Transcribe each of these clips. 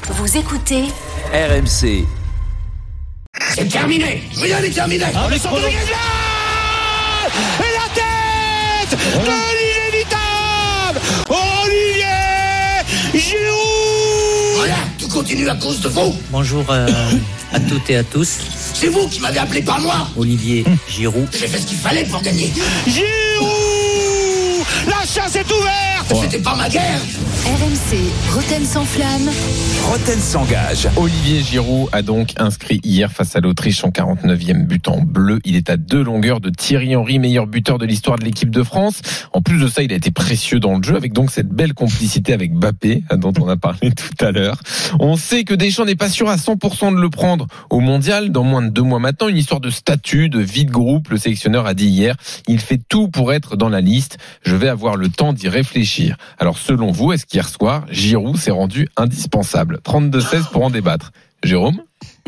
Vous écoutez RMC. C'est terminé. Rien n'est terminé. Le centre de Griezmann et la tête de l'inévitable Olivier Giroud. Voilà, tout continue à cause de vous. Bonjour à toutes et à tous. C'est vous qui m'avez appelé, pas moi. Olivier Giroud. J'ai fait ce qu'il fallait pour gagner. Giroud, la chasse est ouverte. C'était pas ma guerre. RMC, Roten sans flamme. Roten s'engage. Olivier Giroud a donc inscrit hier face à l'Autriche son 49e but en bleu. Il est à 2 longueurs de Thierry Henry, meilleur buteur de l'histoire de l'équipe de France. En plus de ça, il a été précieux dans le jeu avec donc cette belle complicité avec Mbappé dont on a parlé tout à l'heure. On sait que Deschamps n'est pas sûr à 100% de le prendre au mondial dans moins de 2 mois maintenant. Une histoire de statut, de vie de groupe. Le sélectionneur a dit hier, il fait tout pour être dans la liste. Je vais avoir le temps d'y réfléchir. Alors selon vous, est-ce qu'hier soir, Giroud s'est rendu indispensable? 32-16 pour en débattre. Jérôme?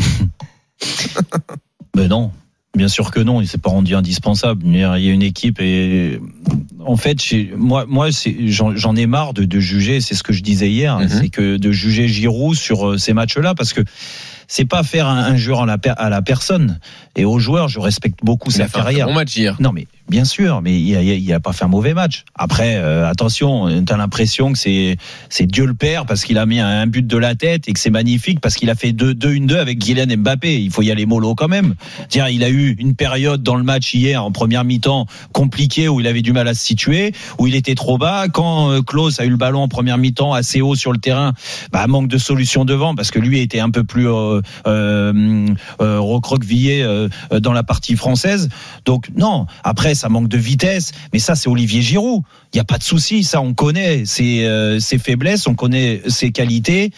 Ben non, bien sûr que non, il s'est pas rendu indispensable. Il y a une équipe et en fait, moi j'en ai marre de juger, c'est ce que je disais hier, c'est que de juger Giroud sur ces matchs-là, parce que c'est pas faire un joueur à la personne. Et aux joueurs, je respecte beaucoup sa carrière. Bon match hier. Non, mais bien sûr, mais il a pas fait un mauvais match. Après, attention, t'as l'impression que c'est Dieu le Père parce qu'il a mis un but de la tête et que c'est magnifique parce qu'il a fait 2-1-2 avec Kylian Mbappé. Il faut y aller mollo quand même. Tiens, il a eu une période dans le match hier en première mi-temps compliquée où il avait du mal à se situer, où il était trop bas. Quand Klose a eu le ballon en première mi-temps assez haut sur le terrain, manque de solution devant parce que lui était un peu plus recroquevillé dans la partie française. Donc non, après ça manque de vitesse, mais ça c'est Olivier Giroud. Il y a pas de souci, ça on connaît ses faiblesses, on connaît ses qualités.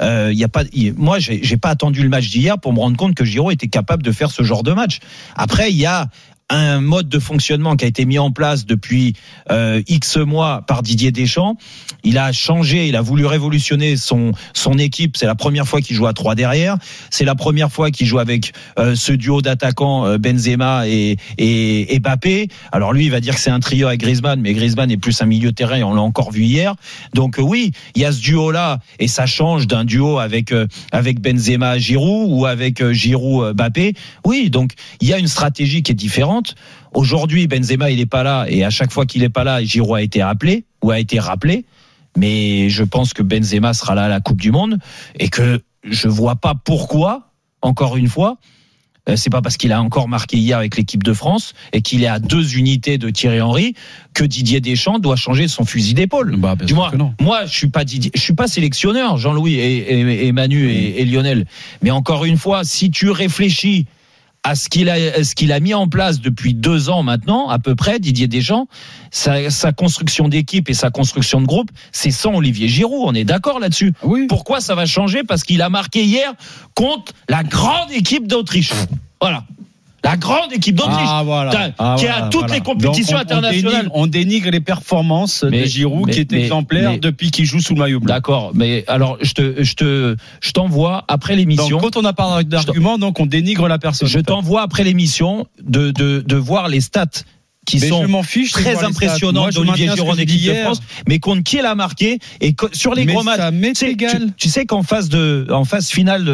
Moi j'ai pas attendu le match d'hier pour me rendre compte que Giroud était capable de faire ce genre de match. Après il y a un mode de fonctionnement qui a été mis en place depuis X mois par Didier Deschamps. Il a changé, il a voulu révolutionner son équipe. C'est la première fois qu'il joue à 3 derrière. C'est la première fois qu'il joue avec ce duo d'attaquants Benzema et Mbappé. Alors lui, il va dire que c'est un trio avec Griezmann, mais Griezmann est plus un milieu de terrain et on l'a encore vu hier. Donc oui, il y a ce duo-là et ça change d'un duo avec Benzema Giroud ou avec Giroud Mbappé. Oui, donc il y a une stratégie qui est différente. Aujourd'hui, Benzema, il est pas là et à chaque fois qu'il est pas là, Giroud a été appelé ou a été rappelé. Mais je pense que Benzema sera là à la Coupe du Monde et que je vois pas pourquoi, encore une fois, c'est pas parce qu'il a encore marqué hier avec l'équipe de France et qu'il est à 2 unités de Thierry Henry que Didier Deschamps doit changer son fusil d'épaule. Du moins, moi, je suis pas sélectionneur, Jean-Louis et Manu et Lionel. Mais encore une fois, si tu réfléchis à ce qu'il a mis en place depuis 2 ans maintenant, à peu près, Didier Deschamps, sa construction d'équipe et sa construction de groupe, c'est sans Olivier Giroud, on est d'accord là-dessus. Oui. Pourquoi ça va changer? Parce qu'il a marqué hier contre la grande équipe d'Autriche. Voilà. La grande équipe d'Autriche, qui a toutes les compétitions internationales. On dénigre les performances de Giroud, qui est exemplaire depuis qu'il joue sous le maillot bleu. D'accord, mais alors je t'envoie après l'émission. Donc quand on n'a pas d'argument, donc on dénigre la personne. Je t'envoie après l'émission de voir les stats qui sont très impressionnants d'Olivier Giroud en équipe de France, mais contre qui elle a marqué et sur les gros matchs. Tu sais qu'en phase finale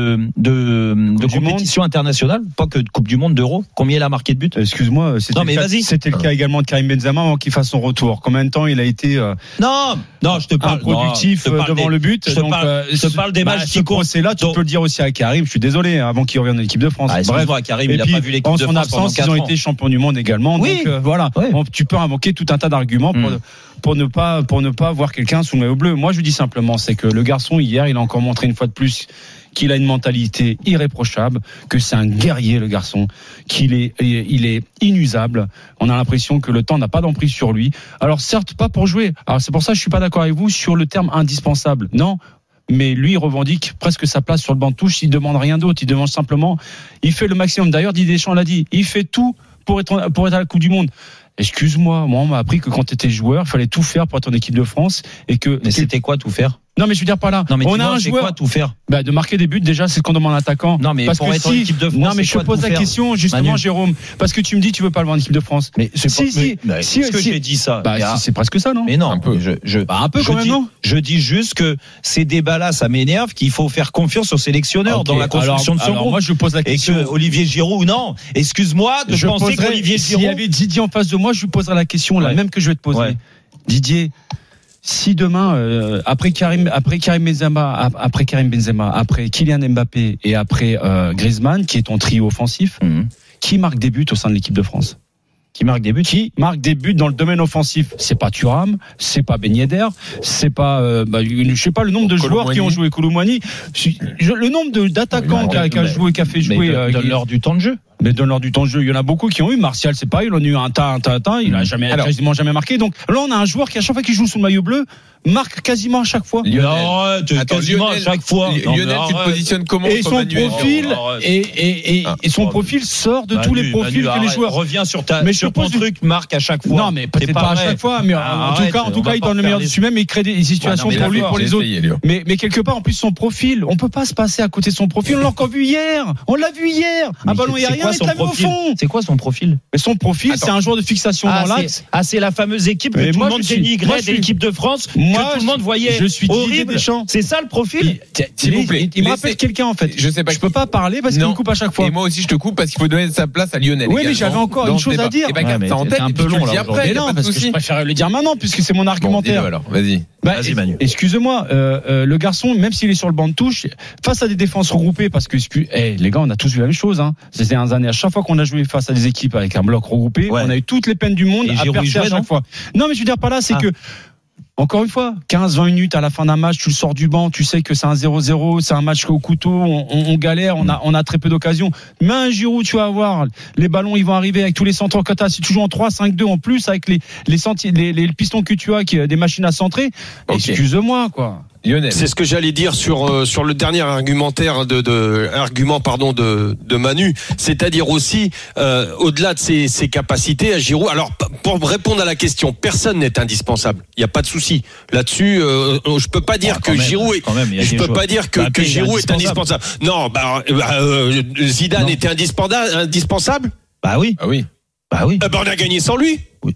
de compétition internationale, pas que de Coupe du Monde, d'Euro, combien il a marqué de buts? Excuse-moi, c'était le cas également de Karim Benzema avant qu'il fasse son retour. Combien de temps il a été Non, je te parle productif devant le but. Je te parle des matchs qui comptent. C'est là, tu peux le dire aussi à Karim. Je suis désolé, avant qu'il revienne en équipe de France. Bref, Karim, il a pas vu l'équipe de France. En son absence, ils ont été champions du monde également. Oui. Voilà, tu peux invoquer tout un tas d'arguments pour ne pas voir quelqu'un sous le maillot bleu. Moi, je dis simplement, c'est que le garçon hier, il a encore montré une fois de plus qu'il a une mentalité irréprochable, que c'est un guerrier, le garçon, il est inusable. On a l'impression que le temps n'a pas d'emprise sur lui. Alors certes, pas pour jouer. Alors c'est pour ça que je suis pas d'accord avec vous sur le terme indispensable. Non. Mais lui, il revendique presque sa place sur le banc de touche. Il demande rien d'autre. Il demande simplement, il fait le maximum. D'ailleurs, Didier Deschamps l'a dit, il fait tout pour être à la Coupe du Monde. Excuse-moi, moi on m'a appris que quand tu étais joueur, il fallait tout faire pour être en équipe de France et que. Mais c'était quoi tout faire? Non, mais je veux dire pas là. Non, mais on a un c'est joueur. quoi tout faire? Bah, de marquer des buts, déjà, c'est ce qu'on demande à l'attaquant. Non, mais parce pour que être en équipe de France, non, mais c'est je quoi te pose tout la faire, question, justement, Manu Jérôme. Parce que tu me dis, tu veux pas le voir en équipe de France. Mais c'est Si, pas, si, mais, si, est-ce que si. j'ai dit ça? Bah, c'est presque ça, non? Mais non, Un peu. Un peu quand même, dis, non? Je dis juste que ces débats-là, ça m'énerve, qu'il faut faire confiance au sélectionneur dans la construction de son alors groupe. moi, je pose la Et question. que Olivier Giroud, non, excuse-moi de Je penser poserais, qu'Olivier s'il y Giroud. avait Didier en face de moi, je lui poserais la question, la Ouais. même que je vais te poser. Ouais. Didier, si demain, après Karim Benzema, après Kylian Mbappé et après Griezmann, qui est ton trio offensif, qui marque des buts au sein de l'équipe de France? Qui marque des buts? Qui marque des buts dans le domaine offensif? C'est pas Thuram, c'est pas Ben Yedder, c'est pas, je sais pas le nombre de joueurs qui ont joué Koulibaly. Le nombre d'attaquants qui a fait jouer. Donne-leur du temps de jeu. Mais donne-leur du temps de jeu. Il y en a beaucoup qui ont eu. Martial, c'est pas, il en a eu un tas. Il a quasiment jamais marqué. Donc là, on a un joueur qui, à chaque fois qu'il joue sous le maillot bleu, marque quasiment à chaque fois. Quasiment à chaque fois. Lionel, tu te positionnes comment? Et son profil, et son profil sort de tous les profils que les joueurs. Reviens sur sur ton truc, marque à chaque fois. Non, mais peut-être pas à chaque fois, mais en tout cas, il donne le meilleur dessus même et il crée des situations pour lui, pour les autres. Mais quelque part, en plus, son profil, on peut pas se passer à côté de son profil. On l'a encore vu hier. On l'a vu hier. Un ballon aérien, il l'a vu au fond. C'est quoi son profil? Mais son profil, c'est un joueur de fixation dans l'axe. C'est la fameuse équipe que tout le monde dénigrait de l'équipe de France, que tout le monde voyait horrible. C'est ça le profil? S'il vous plaît. Il me rappelle quelqu'un, en fait. Je sais pas. Je peux pas parler parce qu'il me coupe à chaque fois. Et moi aussi, je te coupe parce qu'il faut donner sa place à Lionel. Oui, mais j'avais encore une chose à dire. Et bah, garde ça en tête. un peu long, là. Après, mais non, parce que je préfère le dire maintenant puisque c'est mon argumentaire. Alors, vas-y. Vas-y, Manu. Excusez-moi, le garçon, même s'il est sur le banc de touche, face à des défenses regroupées, parce que les gars, on a tous vu la même chose. Ces dernières années, à chaque fois qu'on a joué face à des équipes avec un bloc regroupé, on a eu toutes les peines du monde à percer à chaque fois. Non, mais je veux dire par là, c'est que encore une fois, 15-20 minutes à la fin d'un match, tu le sors du banc, tu sais que c'est un 0-0, c'est un match au couteau, on galère, on a très peu d'occasions. Mais un Giroud, tu vas voir, les ballons, ils vont arriver avec tous les centres que tu as. Si tu joues en 3-5-2 en plus, avec les pistons que tu as, des machines à centrer, excuse-moi, quoi. Lionel. C'est ce que j'allais dire sur le dernier argumentaire de Manu, c'est-à-dire aussi au-delà de ses capacités à Giroud. Alors pour répondre à la question, personne n'est indispensable. Il y a pas de souci là-dessus. Je peux pas dire que Giroud Giroud est indispensable. Non, Zidane était indispensable. Bah oui. On a gagné sans lui. Oui,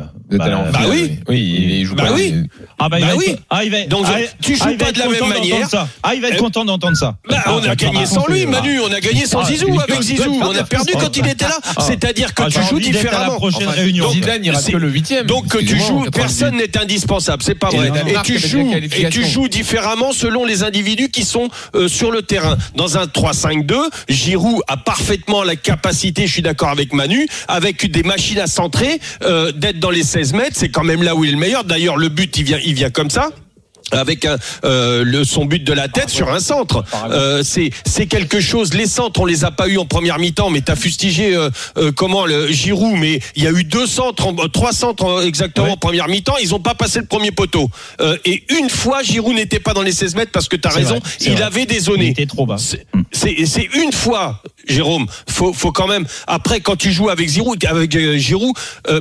il joue pas. Donc tu joues pas de la même manière. Il va être content d'entendre ça. On a gagné sans lui, Manu. On a gagné sans Zizou. Avec Zizou, on a perdu quand il était là. C'est-à-dire que tu joues différemment. Zidane, il reste que le 8e. Donc que tu joues, personne n'est indispensable. C'est pas vrai. Et tu joues différemment selon les individus qui sont sur le terrain. Dans un 3-5-2, Giroud a parfaitement la capacité, je suis d'accord avec Manu, avec des machines à centrer, d'être dans les 16 mètres, c'est quand même là où il est le meilleur. D'ailleurs, le but, il vient comme ça. Avec son but de la tête sur un centre, c'est quelque chose. Les centres, on les a pas eu en première mi-temps, mais t'as fustigé le Giroud, mais il y a eu 3 centres exactement en première mi-temps. Ils ont pas passé le premier poteau. Et une fois, Giroud n'était pas dans les 16 mètres parce que t'as raison, il avait des zonées. Il était trop bas. C'est une fois, Jérôme. Faut quand même. Après, quand tu joues avec Giroud, avec Giroud.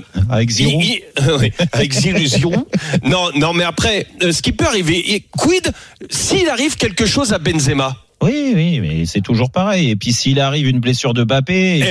Non, mais après, ce qui peut arriver. Et quid s'il arrive quelque chose à Benzema? Oui, mais c'est toujours pareil. Et puis s'il arrive une blessure de Mbappé,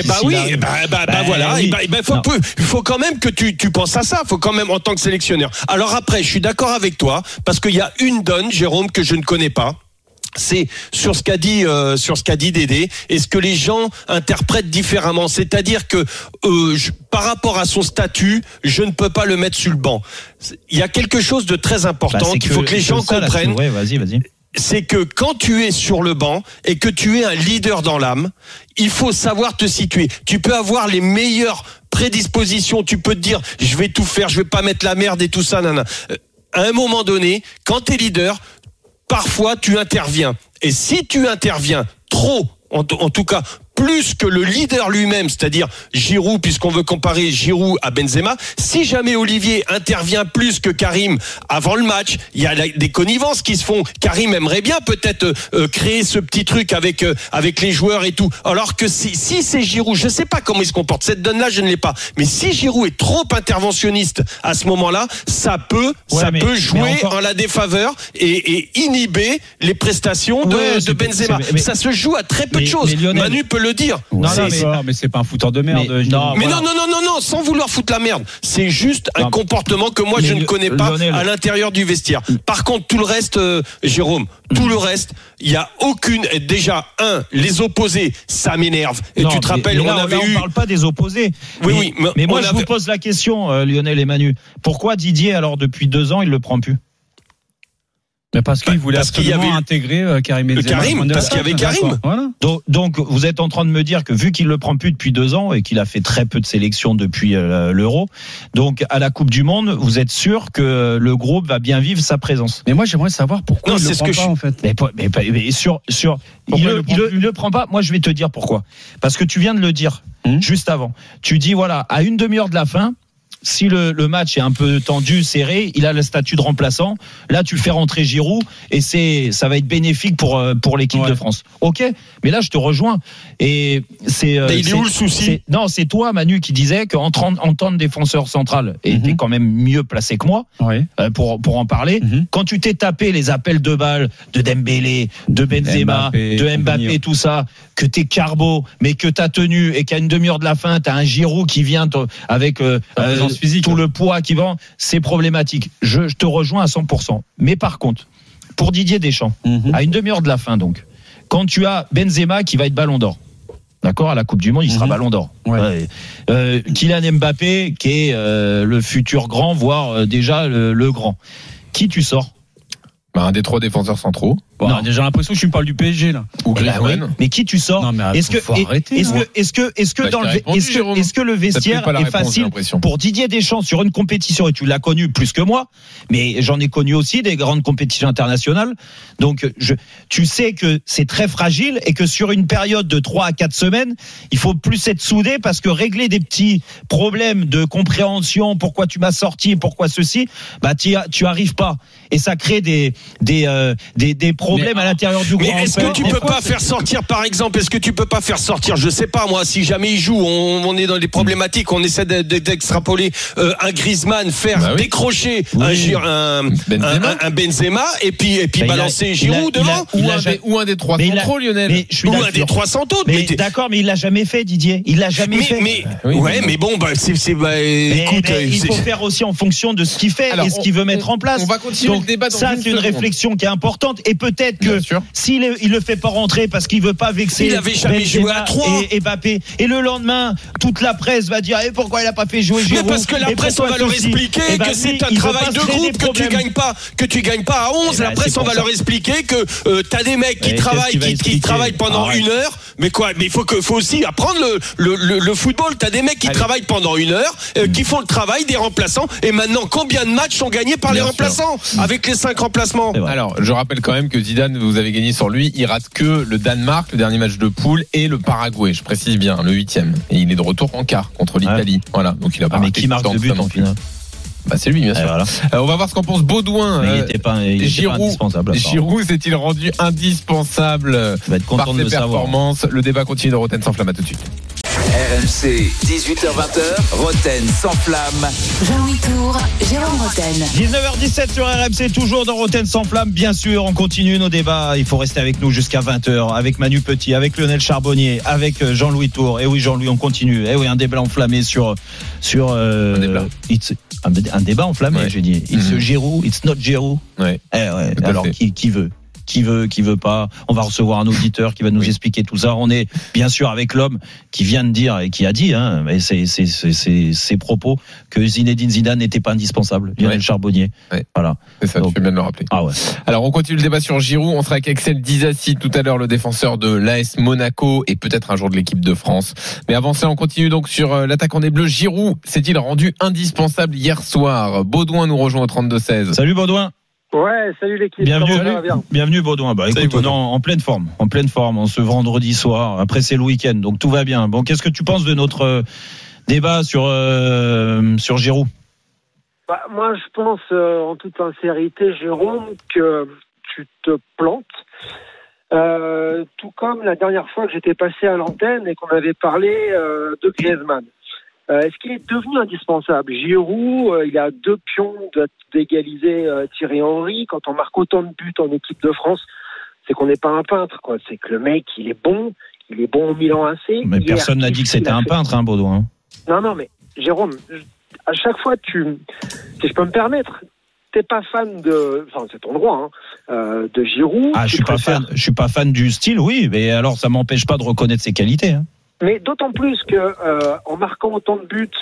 il faut quand même que tu penses à ça. Il faut quand même en tant que sélectionneur. Alors après, je suis d'accord avec toi parce qu'il y a une donne, Jérôme, que je ne connais pas. C'est sur ce qu'a dit Dédé et ce que les gens interprètent différemment. C'est-à-dire que par rapport à son statut, je ne peux pas le mettre sur le banc. Il y a quelque chose de très important qu'il faut que les gens comprennent. Vas-y. C'est que quand tu es sur le banc et que tu es un leader dans l'âme, il faut savoir te situer. Tu peux avoir les meilleures prédispositions. Tu peux te dire, je vais tout faire, je vais pas mettre la merde et tout ça. À un moment donné, quand tu es leader, parfois tu interviens. Et si tu interviens trop, en tout cas plus que le leader lui-même, c'est-à-dire Giroud, puisqu'on veut comparer Giroud à Benzema, si jamais Olivier intervient plus que Karim avant le match, il y a des connivences qui se font. Karim aimerait bien peut-être créer ce petit truc avec les joueurs et tout. Alors que si c'est Giroud, je sais pas comment il se comporte. Cette donne-là, je ne l'ai pas. Mais si Giroud est trop interventionniste à ce moment-là, ça peut jouer en la défaveur et inhiber les prestations de Benzema. Ça se joue à très peu de choses. Manu peut le dire. Non, mais c'est pas un fouteur de merde. Non, sans vouloir foutre la merde. C'est juste un comportement que moi je ne connais pas à l'intérieur du vestiaire. Par contre, tout le reste, Jérôme, tout le reste, il y a aucune. Déjà, les opposés, ça m'énerve. Et tu te rappelles, on parle pas des opposés. Oui, mais moi je vous pose la question, Lionel et Manu. Pourquoi Didier, alors depuis 2 ans, il le prend plus? Mais parce qu'il voulait absolument intégrer Karim Benzema. Parce qu'il y avait Karim. Voilà. Donc vous êtes en train de me dire que vu qu'il le prend plus depuis 2 ans et qu'il a fait très peu de sélections depuis l'Euro, donc à la Coupe du Monde, vous êtes sûr que le groupe va bien vivre sa présence? Mais moi j'aimerais savoir pourquoi il le prend pas en fait. Mais il le prend pas. Moi je vais te dire pourquoi. Parce que tu viens de le dire juste avant. Tu dis voilà, à une demi-heure de la fin, si le match est un peu tendu, serré, il a le statut de remplaçant. Là, tu fais rentrer Giroud et ça va être bénéfique pour l'équipe de France. Ok, mais là, je te rejoins. Et c'est. Mais il est où le souci? Non, c'est toi, Manu, qui disais qu'en tant que défenseur central, et t'es quand même mieux placé que moi pour en parler. Quand tu t'es tapé les appels de balles de Dembélé, de Benzema, de Mbappé, tout ça, que t'es carbo, mais que t'as tenu et qu'à une demi-heure de la fin, t'as un Giroud qui vient avec physique, tout le poids qui vend, c'est problématique. Je te rejoins à 100%. Mais par contre, pour Didier Deschamps, à une demi-heure de la fin donc, quand tu as Benzema qui va être Ballon d'Or, d'accord, à la Coupe du Monde, il sera Ballon d'Or. Kylian Mbappé qui est le futur grand, voire déjà le grand. Qui tu sors? Un des 3 défenseurs centraux. Non, j'ai l'impression que tu me parles du PSG là. Ou Griezmann. Mais qui tu sors? Non, mais est-ce que le vestiaire est facile pour Didier Deschamps sur une compétition, et tu l'as connu plus que moi, mais j'en ai connu aussi des grandes compétitions internationales. Donc tu sais que c'est très fragile et que sur une période de 3 à 4 semaines, il faut plus être soudé, parce que régler des petits problèmes de compréhension, pourquoi tu m'as sorti, pourquoi ceci, tu arrives pas, et ça crée des problèmes à l'intérieur du groupe. Mais est-ce que tu peux pas faire sortir, par exemple, je sais pas moi, si jamais il joue, on est dans des problématiques, on essaie d'extrapoler un Griezmann, faire décrocher un Benzema et puis balancer Giroud devant, ou un des 3 centraux, Lionel, ou un des 3 centraux. Mais d'accord, mais il l'a jamais fait, Didier. Il l'a jamais fait. Mais bon, écoute, il faut faire aussi en fonction de ce qu'il fait et ce qu'il veut mettre en place. On va continuer le débat dans ça, c'est une réflexion qui est importante, et peut-être que s'il le fait pas rentrer parce qu'il veut pas vexer, il avait jamais joué à 3 et Mbappé, et le lendemain toute la presse va dire pourquoi il a pas fait jouer Giroud? Mais parce que la presse, on va leur expliquer que c'est un travail de groupe, que tu gagnes pas à 11. La presse, on va leur expliquer que t'as des mecs qui travaillent pendant 1 heure. Mais il faut aussi apprendre le football. T'as des mecs qui travaillent pendant 1 heure, qui font le travail des remplaçants. Et maintenant, combien de matchs sont gagnés par les remplaçants avec les 5 remplacements? Alors, je rappelle quand même que Zidane, vous avez gagné sur lui, il rate que le Danemark, le dernier match de poule, et le Paraguay, je précise bien, le 8e. Et il est de retour en quart contre l'Italie. Voilà, donc il a pas mais qui marque de but en finale? C'est lui, bien sûr. Voilà. On va voir ce qu'en pense Baudouin. Il était pas indispensable. Giroud s'est-il rendu indispensable par ses performances? Le débat continue de Roten sans flamme. À tout de suite. RMC, 18h20, Roten sans flamme. Jean-Louis Tour, Jérôme Roten. 19h17 sur RMC, toujours dans Roten sans flamme. Bien sûr, on continue nos débats. Il faut rester avec nous jusqu'à 20h, avec Manu Petit, avec Lionel Charbonnier, avec Jean-Louis Tour. Et oui, Jean-Louis, on continue. Et oui, un débat enflammé sur un débat enflammé, j'ai dit. It's Giroud, it's not Giroud. Alors, qui veut pas. On va recevoir un auditeur qui va nous expliquer tout ça. On est bien sûr avec l'homme qui vient de dire et qui a dit, ses propos, que Zinedine Zidane n'était pas indispensable. Lionel Charbonnier. Voilà. C'est ça, tu fais bien de le rappeler. Alors, on continue le débat sur Giroud. On sera avec Axel Disasi tout à l'heure, le défenseur de l'AS Monaco et peut-être un jour de l'équipe de France. Mais avant ça, on continue donc sur l'attaquant des Bleus. Giroud s'est-il rendu indispensable hier soir? Baudouin nous rejoint au 32-16. Salut Baudouin. Ouais, salut l'équipe. Bienvenue Baudouin. Bah écoute, on est en pleine forme en ce vendredi soir. Après c'est le week-end, donc tout va bien. Bon, qu'est-ce que tu penses de notre débat sur Giroud? Moi, je pense en toute sincérité, Jérôme, que tu te plantes. Tout comme la dernière fois que j'étais passé à l'antenne et qu'on avait parlé de Griezmann. Est-ce qu'il est devenu indispensable? Giroud, il a 2 pions d'égaliser Thierry Henry. Quand on marque autant de buts en équipe de France, c'est qu'on n'est pas un peintre, quoi. C'est que le mec, il est bon au Milan AC. Mais personne n'a dit que c'était un peintre, hein, Baudouin. Non, mais Jérôme, à chaque fois, si je peux me permettre, t'es pas fan c'est ton droit, de Giroud. Ah, je suis pas fan du style, oui, mais alors ça m'empêche pas de reconnaître ses qualités, hein. Mais d'autant plus que en marquant autant de buts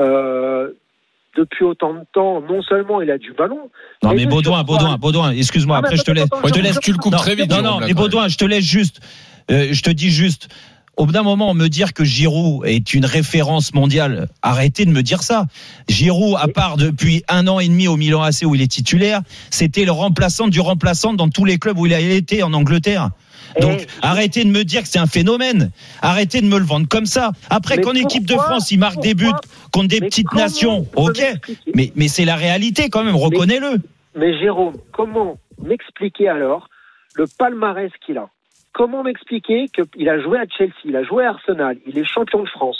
depuis autant de temps, non seulement il a du ballon. Non, mais Baudouin, excuse-moi. Après, je te laisse. Tu le coupes très vite. Non, mais Baudouin, je te laisse juste. Je te dis juste. Au bout d'un moment, me dire que Giroud est une référence mondiale, arrêtez de me dire ça. Giroud, à part depuis 1 an et demi au Milan AC où il est titulaire, c'était le remplaçant du remplaçant dans tous les clubs où il a été en Angleterre. Donc, arrêtez de me dire que c'est un phénomène. Arrêtez de me le vendre comme ça. Après, qu'en équipe de France, il marque des buts contre des petites nations, ok. Mais c'est la réalité quand même, reconnais-le. Mais Jérôme, comment m'expliquer alors le palmarès qu'il a? Comment m'expliquer qu'il a joué à Chelsea, il a joué à Arsenal, il est champion de France.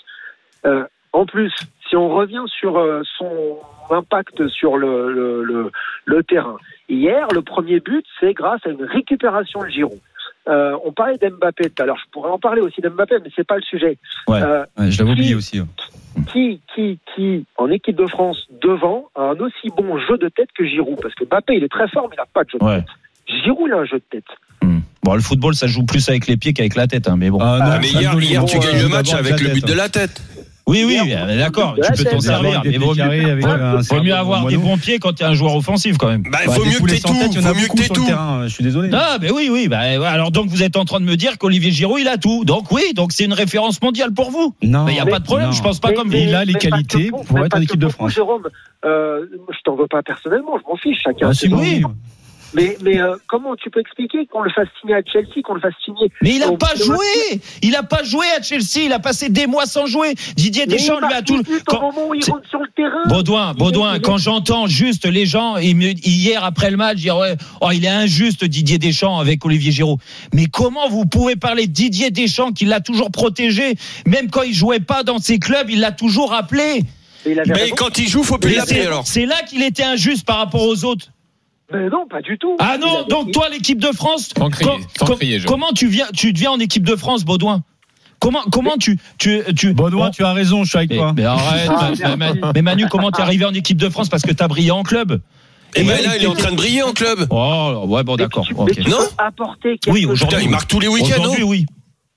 En plus, si on revient sur son impact sur le terrain, hier, le premier but, c'est grâce à une récupération de Giroud. On parlait d'Mbappé tout à l'heure, je pourrais en parler aussi d'Mbappé, mais c'est pas le sujet. Ouais, je l'avais oublié aussi. Qui, en équipe de France, devant, a un aussi bon jeu de tête que Giroud? Parce que Mbappé, il est très fort, mais il n'a pas de jeu de tête. Giroud, il a un jeu de tête. Bon, le football, ça joue plus avec les pieds qu'avec la tête, hein, mais bon. Mais hier, tu gagnes le match avec le but de la tête. Oui, d'accord, tu peux t'en servir. Mais vaut mieux avoir des bons pieds quand tu es un joueur offensif, quand même. Il faut mieux que t'aies tout. Je suis désolé. Ah, mais oui. Alors, donc, vous êtes en train de me dire qu'Olivier Giroud, il a tout. Donc, c'est une référence mondiale pour vous. Non. Mais il n'y a pas de problème, je pense pas comme vous. Il a les qualités pour être en équipe de France. Jérôme, je t'en veux pas personnellement, je m'en fiche, chacun. Oui. Mais comment tu peux expliquer qu'on le fasse signer à Chelsea, qu'on le fasse signer? Mais il n'a pas joué. Il a pas joué à Chelsea. Il a passé des mois sans jouer. Didier Deschamps lui a tout. Au moment où il rentre sur le terrain. Baudouin, quand j'entends juste les gens hier après le match dire il est injuste Didier Deschamps avec Olivier Giroud. Mais comment vous pouvez parler de Didier Deschamps qui l'a toujours protégé, même quand il jouait pas dans ses clubs, il l'a toujours appelé. Mais quand il joue, faut plus l'appeler alors. C'est là qu'il était injuste par rapport aux autres. Mais non, pas du tout. Ah non, donc toi, l'équipe de France, comment tu deviens en équipe de France, Baudouin? Comment tu Baudouin, tu as raison, je suis avec toi. Mais arrête, mais Manu, comment t'es arrivé en équipe de France? Parce que t'as brillé en club. Et là, il est en train de briller en club. Oh, ouais, bon, d'accord. Okay. Non. Oui, aujourd'hui. Il marque tous les week-ends, non? Aujourd'hui, oui.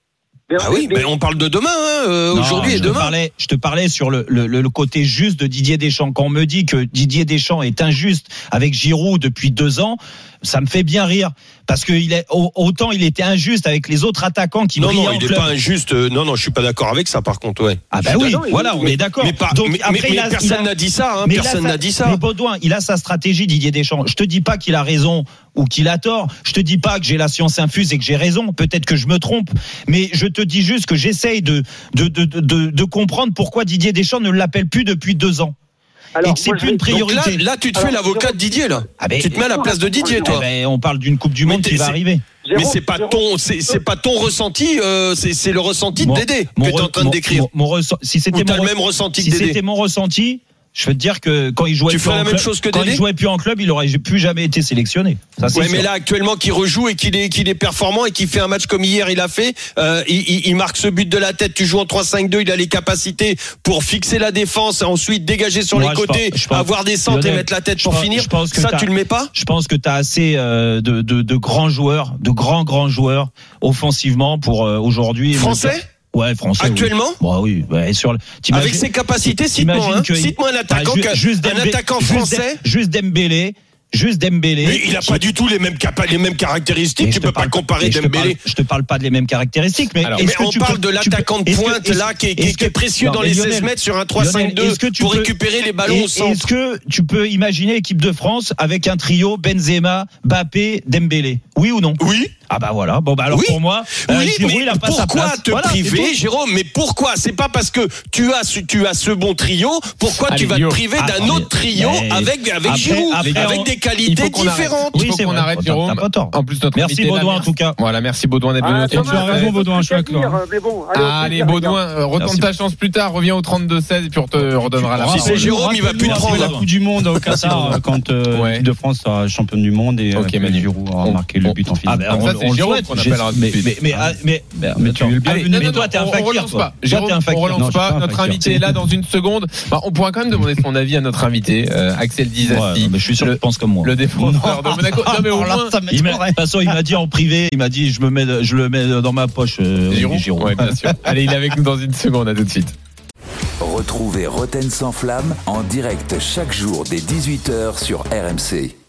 Mais on parle de demain, aujourd'hui et demain. Je te parlais sur le côté juste de Didier Deschamps. Quand on me dit que Didier Deschamps est injuste avec Giroud depuis 2 ans, ça me fait bien rire. Parce que autant il était injuste avec les autres attaquants qui brillaient en club. Non, il n'est pas injuste. Non, je suis pas d'accord avec ça, par contre, ouais. Ah, oui, voilà, on est d'accord. Mais personne n'a dit ça, hein. Personne n'a dit ça. Mais Baudouin, il a sa stratégie, Didier Deschamps. Je te dis pas qu'il a raison ou qu'il a tort. Je te dis pas que j'ai la science infuse et que j'ai raison. Peut-être que je me trompe. Mais je te dis juste que j'essaye de comprendre pourquoi Didier Deschamps ne l'appelle plus depuis 2 ans. Alors, et que c'est plus une priorité. Donc là, tu te fais l'avocat de Didier, là. Tu te mets à la place de Didier, toi. On parle d'une Coupe du Monde qui va arriver. Mais c'est pas ton ressenti, c'est le ressenti de Dédé que tu es en train de décrire. Si c'était le même ressenti que Dédé. Si c'était mon ressenti, je veux te dire que quand il jouait plus en club, il aurait plus jamais été sélectionné. Ça, c'est sûr. Mais là actuellement qu'il rejoue et qu'il est performant et qu'il fait un match comme hier il a fait, il marque ce but de la tête. Tu joues en 3-5-2, il a les capacités pour fixer la défense, ensuite dégager sur les côtés, avoir des centres et mettre la tête pour finir. Ça tu le mets pas? Je pense que tu as assez de grands joueurs, de grands joueurs offensivement pour aujourd'hui. Français? Ouais, français. Actuellement? Oui. Avec ses capacités, cite-moi un attaquant français. Juste Dembélé, Juste Dembélé. Mais il n'a pas du tout les mêmes caractéristiques. Tu peux pas comparer Dembélé. Je te parle pas des mêmes caractéristiques, mais mais on parle de l'attaquant de pointe là qui est précieux dans les 16 mètres sur un 3-5-2 pour récupérer les ballons au centre. Est-ce que tu peux imaginer l'équipe de France avec un trio Benzema, Mbappé, Dembélé? Oui ou non? Oui. Ah bah voilà. Bon bah alors pour moi, Giroud, il a pas sa place. Pourquoi te priver, Jérôme? Mais pourquoi? C'est pas parce que tu as ce bon trio. Pourquoi tu vas te priver d'un autre trio avec Giroud, avec des qualités différentes? Il faut qu'on arrête, Jérôme. En plus, notre merci Baudouin en tout cas. Voilà, merci Baudouin d'être venu. Tu as raison, Baudouin. Je suis d'accord. Allez, Baudouin, retente ta chance plus tard. Reviens au 32-16 et puis on te redonnera la parole. Si c'est Jérôme, il va plus prendre la Coupe du Monde au Qatar quand l'équipe de France sera championne du monde et Giroud aura marqué le but en finale. C'est Jérôme qu'on appellera tout de suite. Mais tu es le bienvenu. Mais toi, t'es un fakir, toi. Jérôme, on relance pas. Notre invité est là dans une seconde. On pourra quand même demander son avis à notre invité, Axel Disasi. Je suis sûr qu'il pense comme moi. Le défenseur de Monaco. Non, mais au moins. De toute façon, il m'a dit en privé, il m'a dit, je le mets dans ma poche, Giroud. Ouais, bien sûr. Allez, il est avec nous dans une seconde. À tout de suite. Retrouvez Roten sans flamme en direct chaque jour dès 18h sur RMC.